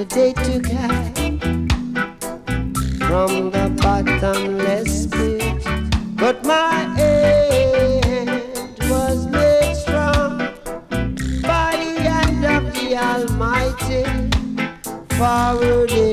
they took I from the bottomless pit, but my hand was made strong by the hand of the Almighty. Forward